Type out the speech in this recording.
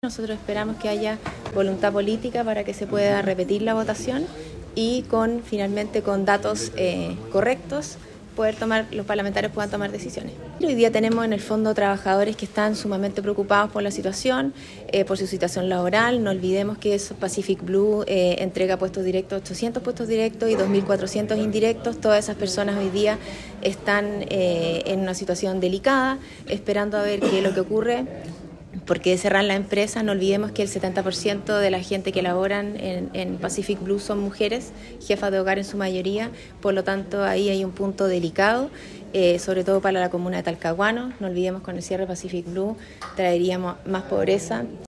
Nosotros esperamos que haya voluntad política para que se pueda repetir la votación y finalmente con datos correctos los parlamentarios puedan tomar decisiones. Hoy día tenemos en el fondo trabajadores que están sumamente preocupados por la situación, por su situación laboral. No olvidemos que Pacific Blue entrega puestos directos, 800 puestos directos y 2.400 indirectos. Todas esas personas hoy día están en una situación delicada, esperando a ver qué es lo que ocurre. Porque cerrar la empresa, no olvidemos que el 70% de la gente que laboran en Pacific Blue son mujeres, jefas de hogar en su mayoría, por lo tanto ahí hay un punto delicado, sobre todo para la comuna de Talcahuano. No olvidemos que con el cierre de Pacific Blue traeríamos más pobreza.